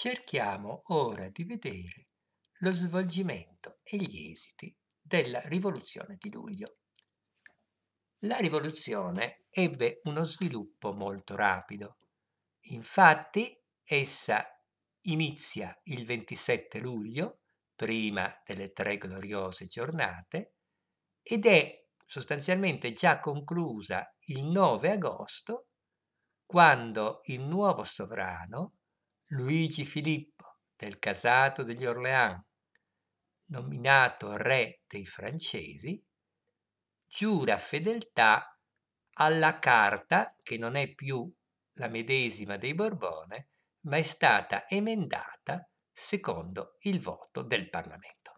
Cerchiamo ora di vedere lo svolgimento e gli esiti della rivoluzione di luglio. La rivoluzione ebbe uno sviluppo molto rapido. Infatti, essa inizia il 27 luglio, prima delle tre gloriose giornate, ed è sostanzialmente già conclusa il 9 agosto, quando il nuovo sovrano, Luigi Filippo del Casato degli Orléans, nominato re dei francesi, giura fedeltà alla carta che non è più la medesima dei Borbone, ma è stata emendata secondo il voto del Parlamento.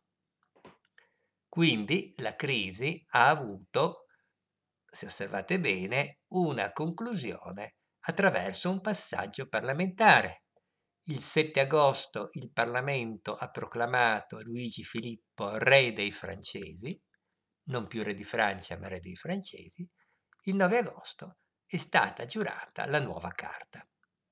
Quindi la crisi ha avuto, se osservate bene, una conclusione attraverso un passaggio parlamentare. Il 7 agosto il Parlamento ha proclamato Luigi Filippo re dei francesi, non più re di Francia ma re dei francesi. Il 9 agosto è stata giurata la nuova carta.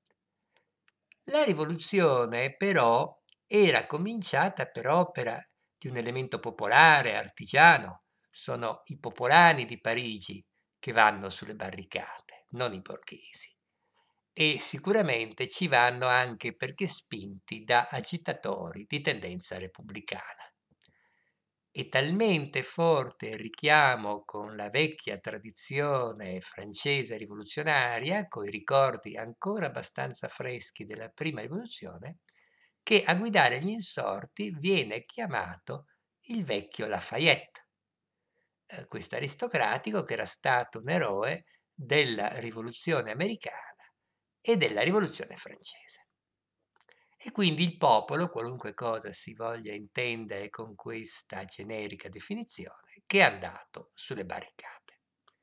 La rivoluzione però era cominciata per opera di un elemento popolare, artigiano. Sono i popolani di Parigi che vanno sulle barricate, non i borghesi. E sicuramente ci vanno anche perché spinti da agitatori di tendenza repubblicana. È talmente forte il richiamo con la vecchia tradizione francese rivoluzionaria, coi ricordi ancora abbastanza freschi della prima rivoluzione, che a guidare gli insorti viene chiamato il vecchio Lafayette, questo aristocratico che era stato un eroe della rivoluzione americana e della rivoluzione francese. E quindi il popolo, qualunque cosa si voglia intendere con questa generica definizione, che è andato sulle barricate.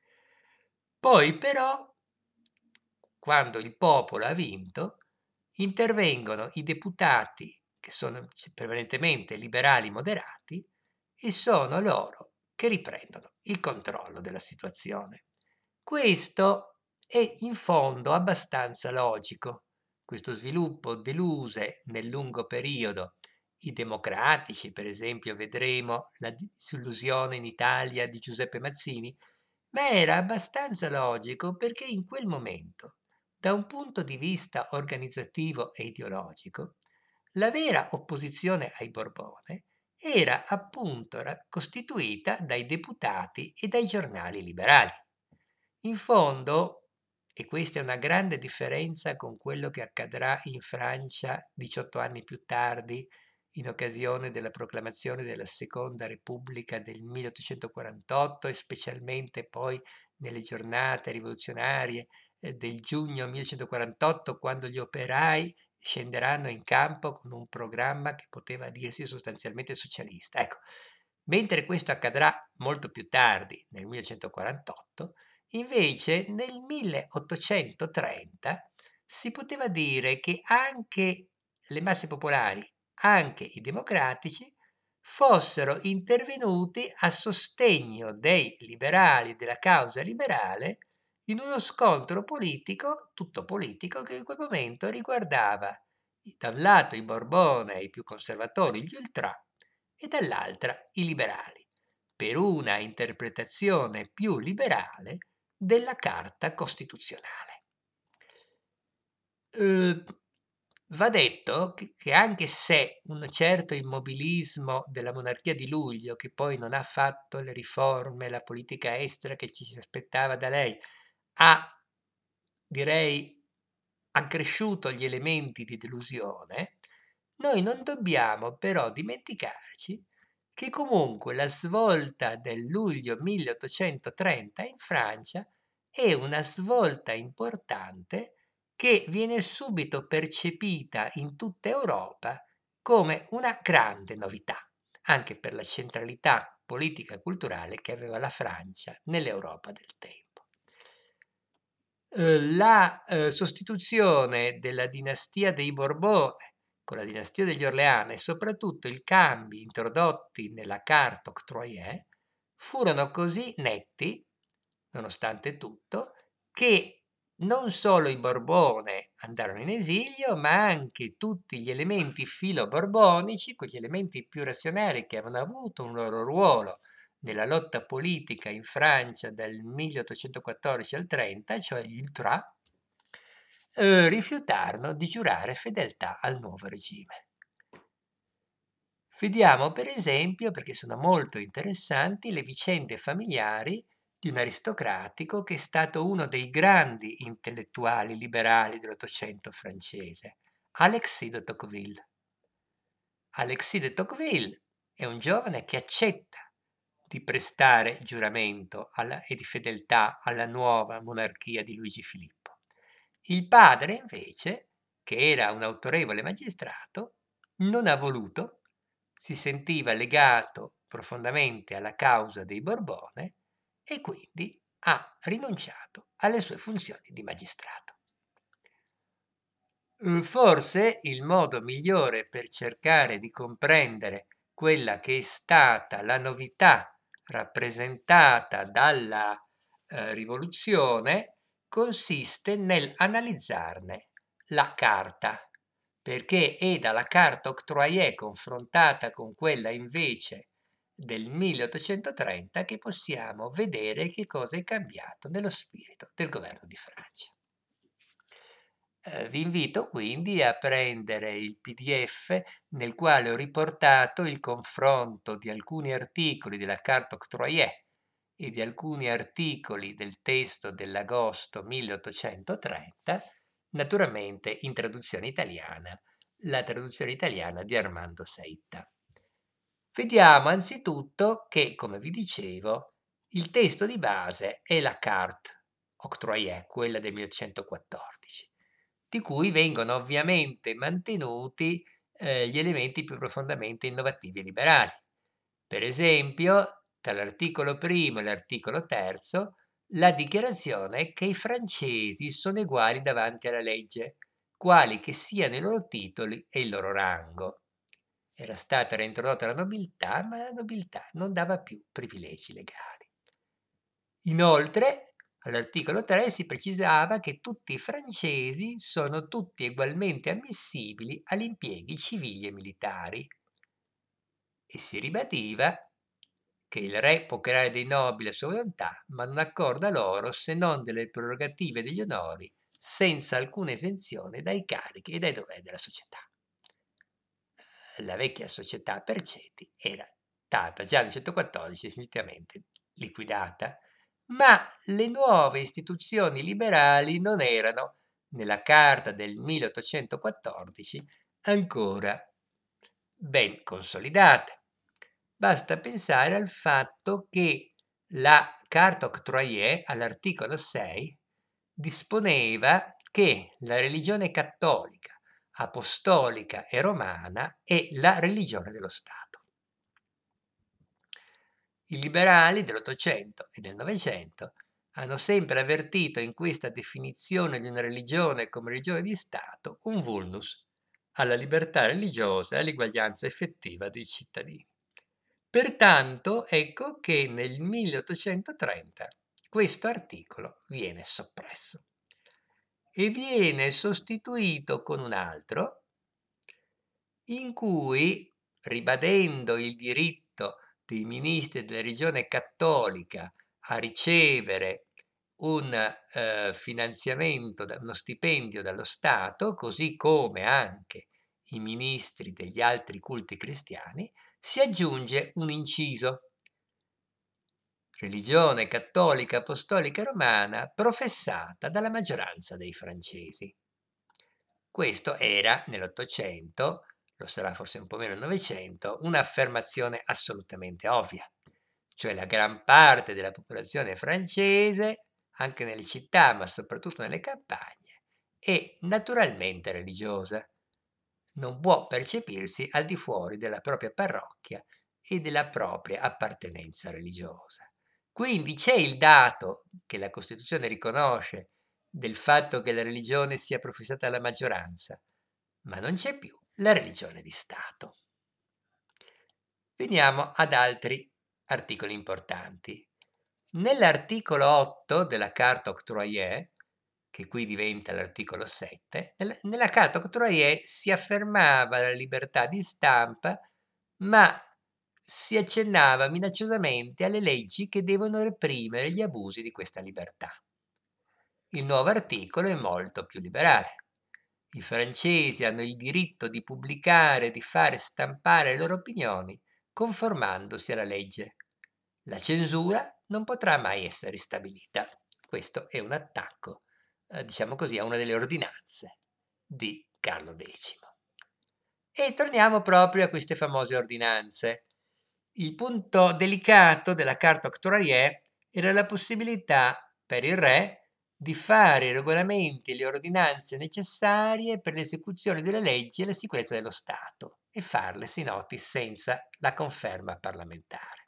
Poi però, quando il popolo ha vinto, intervengono i deputati, che sono prevalentemente liberali moderati, e sono loro che riprendono il controllo della situazione. Questo è in fondo abbastanza logico. Questo sviluppo deluse nel lungo periodo i democratici, per esempio, vedremo la disillusione in Italia di Giuseppe Mazzini, ma era abbastanza logico perché in quel momento, da un punto di vista organizzativo e ideologico, la vera opposizione ai Borbone era appunto costituita dai deputati e dai giornali liberali. In fondo, e questa è una grande differenza con quello che accadrà in Francia 18 anni più tardi, in occasione della proclamazione della Seconda Repubblica del 1848 e specialmente poi nelle giornate rivoluzionarie del giugno 1948, quando gli operai scenderanno in campo con un programma che poteva dirsi sostanzialmente socialista. Ecco, mentre questo accadrà molto più tardi, nel 1948, invece nel 1830 si poteva dire che anche le masse popolari, anche i democratici, fossero intervenuti a sostegno dei liberali, della causa liberale, in uno scontro politico, tutto politico, che in quel momento riguardava da un lato i Borbone, i più conservatori, gli Ultrà, e dall'altra i liberali, per una interpretazione più liberale della Carta Costituzionale. Va detto che anche se un certo immobilismo della monarchia di luglio, che poi non ha fatto le riforme, la politica estera che ci si aspettava da lei, ha, direi, accresciuto gli elementi di delusione, noi non dobbiamo però dimenticarci che comunque la svolta del luglio 1830 in Francia è una svolta importante che viene subito percepita in tutta Europa come una grande novità, anche per la centralità politica e culturale che aveva la Francia nell'Europa del tempo. La sostituzione della dinastia dei Borbone con la dinastia degli Orleani e soprattutto i cambi introdotti nella Carte Octroyée furono così netti, nonostante tutto, che non solo i Borbone andarono in esilio, ma anche tutti gli elementi filo-borbonici, quegli elementi più reazionari che avevano avuto un loro ruolo nella lotta politica in Francia dal 1814 al 30, cioè gli Ultrà, rifiutarono di giurare fedeltà al nuovo regime. Vediamo per esempio, perché sono molto interessanti, le vicende familiari di un aristocratico che è stato uno dei grandi intellettuali liberali dell'Ottocento francese, Alexis de Tocqueville. Alexis de Tocqueville è un giovane che accetta di prestare giuramento e di fedeltà alla nuova monarchia di Luigi Filippo. Il padre, invece, che era un autorevole magistrato, non ha voluto, si sentiva legato profondamente alla causa dei Borbone e quindi ha rinunciato alle sue funzioni di magistrato. Forse il modo migliore per cercare di comprendere quella che è stata la novità rappresentata dalla rivoluzione consiste nell'analizzarne la carta, perché è dalla carta octroyée confrontata con quella invece del 1830 che possiamo vedere che cosa è cambiato nello spirito del governo di Francia. Vi invito quindi a prendere il PDF nel quale ho riportato il confronto di alcuni articoli della Carte octroyée e di alcuni articoli del testo dell'agosto 1830, naturalmente in traduzione italiana, la traduzione italiana di Armando Saitta. Vediamo anzitutto che, come vi dicevo, il testo di base è la Carte octroyée, quella del 1114, di cui vengono ovviamente mantenuti gli elementi più profondamente innovativi e liberali. Per esempio, tra l'articolo primo e l'articolo terzo, la dichiarazione che i francesi sono uguali davanti alla legge, quali che siano i loro titoli e il loro rango. Era stata reintrodotta la nobiltà, ma la nobiltà non dava più privilegi legali. Inoltre, all'articolo 3 si precisava che tutti i francesi sono tutti ugualmente ammissibili agli impieghi civili e militari e si ribadiva che il re può creare dei nobili a sua volontà, ma non accorda loro se non delle prerogative e degli onori, senza alcuna esenzione dai carichi e dai doveri della società. La vecchia società per ceti era stata già nel 114 definitivamente liquidata, ma le nuove istituzioni liberali non erano, nella Carta del 1814, ancora ben consolidate. Basta pensare al fatto che la Carta octroyée all'articolo 6 disponeva che la religione cattolica, apostolica e romana è la religione dello Stato. I liberali dell'Ottocento e del Novecento hanno sempre avvertito in questa definizione di una religione come religione di Stato un vulnus alla libertà religiosa e all'eguaglianza effettiva dei cittadini. Pertanto, ecco che nel 1830 questo articolo viene soppresso e viene sostituito con un altro in cui, ribadendo il diritto dei ministri della religione cattolica a ricevere un finanziamento, uno stipendio dallo Stato, così come anche i ministri degli altri culti cristiani, si aggiunge un inciso: religione cattolica apostolica romana professata dalla maggioranza dei francesi. Questo era nell'Ottocento, lo sarà forse un po' meno nel Novecento, un'affermazione assolutamente ovvia, cioè la gran parte della popolazione francese, anche nelle città ma soprattutto nelle campagne, è naturalmente religiosa. Non può percepirsi al di fuori della propria parrocchia e della propria appartenenza religiosa. Quindi c'è il dato che la Costituzione riconosce del fatto che la religione sia professata dalla maggioranza, ma non c'è più la religione di Stato. Veniamo ad altri articoli importanti. Nell'articolo 8 della Carta octroyée che qui diventa l'articolo 7, nella Carta Octroyée si affermava la libertà di stampa, ma si accennava minacciosamente alle leggi che devono reprimere gli abusi di questa libertà. Il nuovo articolo è molto più liberale. I francesi hanno il diritto di pubblicare e di fare stampare le loro opinioni conformandosi alla legge. La censura non potrà mai essere stabilita. Questo è un attacco, diciamo così, a una delle ordinanze di Carlo X. E torniamo proprio a queste famose ordinanze. Il punto delicato della Carta Octroyée era la possibilità per il re di fare i regolamenti e le ordinanze necessarie per l'esecuzione delle leggi e la sicurezza dello Stato e farle, si noti, senza la conferma parlamentare.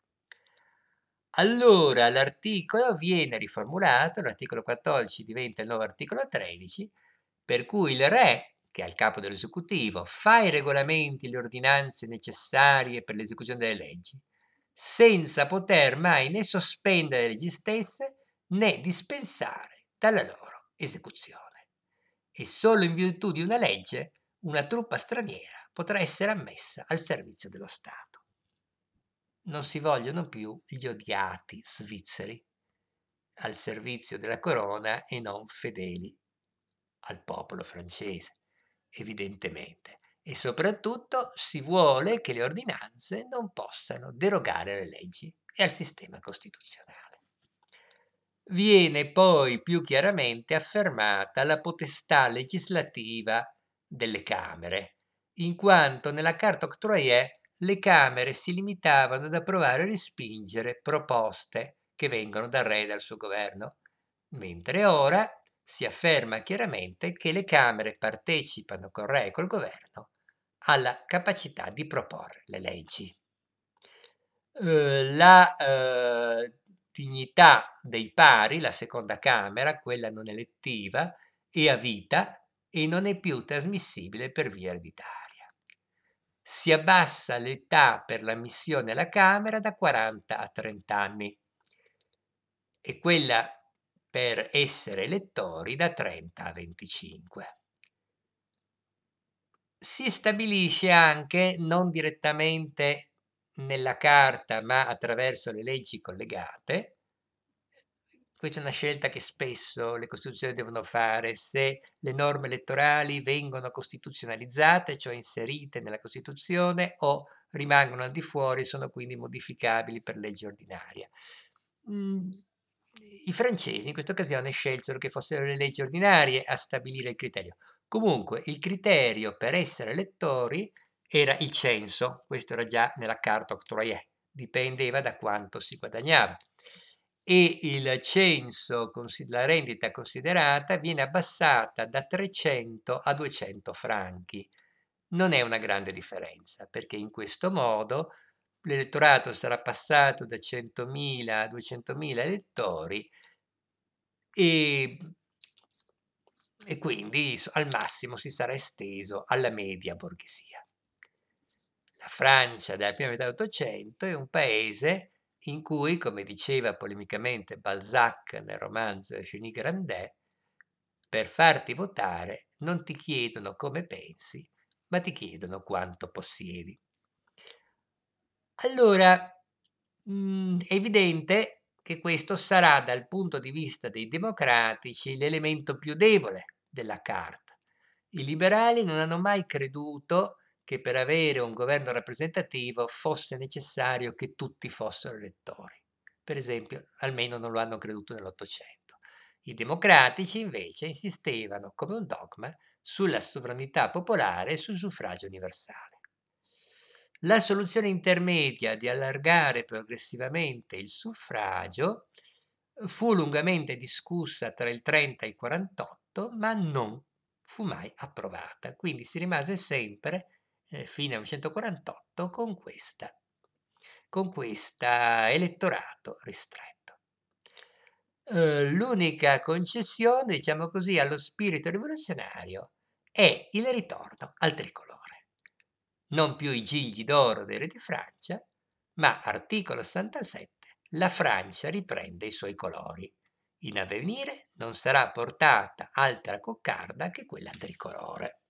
Allora l'articolo viene riformulato, l'articolo 14 diventa il nuovo articolo 13, per cui il re, che è il capo dell'esecutivo, fa i regolamenti e le ordinanze necessarie per l'esecuzione delle leggi, senza poter mai né sospendere le leggi stesse né dispensare dalla loro esecuzione. E solo in virtù di una legge una truppa straniera potrà essere ammessa al servizio dello Stato. Non si vogliono più gli odiati svizzeri al servizio della corona e non fedeli al popolo francese, evidentemente. E soprattutto si vuole che le ordinanze non possano derogare alle leggi e al sistema costituzionale. Viene poi più chiaramente affermata la potestà legislativa delle Camere, in quanto nella Carta Octroyée le Camere si limitavano ad approvare e respingere proposte che vengono dal re e dal suo governo, mentre ora si afferma chiaramente che le Camere partecipano col re e col governo alla capacità di proporre le leggi. La dignità dei pari, la seconda Camera, quella non elettiva, è a vita e non è più trasmissibile per via ereditaria. Si abbassa l'età per l'ammissione alla Camera da 40 a 30 anni e quella per essere elettori da 30 a 25. Si stabilisce anche, non direttamente nella carta, ma attraverso le leggi collegate, questa è una scelta che spesso le Costituzioni devono fare, se le norme elettorali vengono costituzionalizzate, cioè inserite nella Costituzione, o rimangono al di fuori e sono quindi modificabili per legge ordinaria. I francesi in questa occasione scelsero che fossero le leggi ordinarie a stabilire il criterio. Comunque il criterio per essere elettori era il censo, questo era già nella Carta Octroyée, dipendeva da quanto si guadagnava. E il censo, la rendita considerata, viene abbassata da 300 a 200 franchi. Non è una grande differenza, perché in questo modo l'elettorato sarà passato da 100.000 a 200.000 elettori e quindi al massimo si sarà esteso alla media borghesia. La Francia della prima metà dell'Ottocento è un paese in cui, come diceva polemicamente Balzac nel romanzo Eugénie Grandet, per farti votare non ti chiedono come pensi, ma ti chiedono quanto possiedi. Allora, è evidente che questo sarà, dal punto di vista dei democratici, l'elemento più debole della Carta. I liberali non hanno mai creduto che per avere un governo rappresentativo fosse necessario che tutti fossero elettori. Per esempio, almeno non lo hanno creduto nell'Ottocento. I democratici invece insistevano come un dogma sulla sovranità popolare e sul suffragio universale. La soluzione intermedia di allargare progressivamente il suffragio fu lungamente discussa tra il 30 e il 48, ma non fu mai approvata. Quindi si rimase sempre, fino al 1948, con questa elettorato ristretto. L'unica concessione, diciamo così, allo spirito rivoluzionario è il ritorno al tricolore. Non più i gigli d'oro dei re di Francia, ma articolo 67, la Francia riprende i suoi colori. In avvenire non sarà portata altra coccarda che quella tricolore.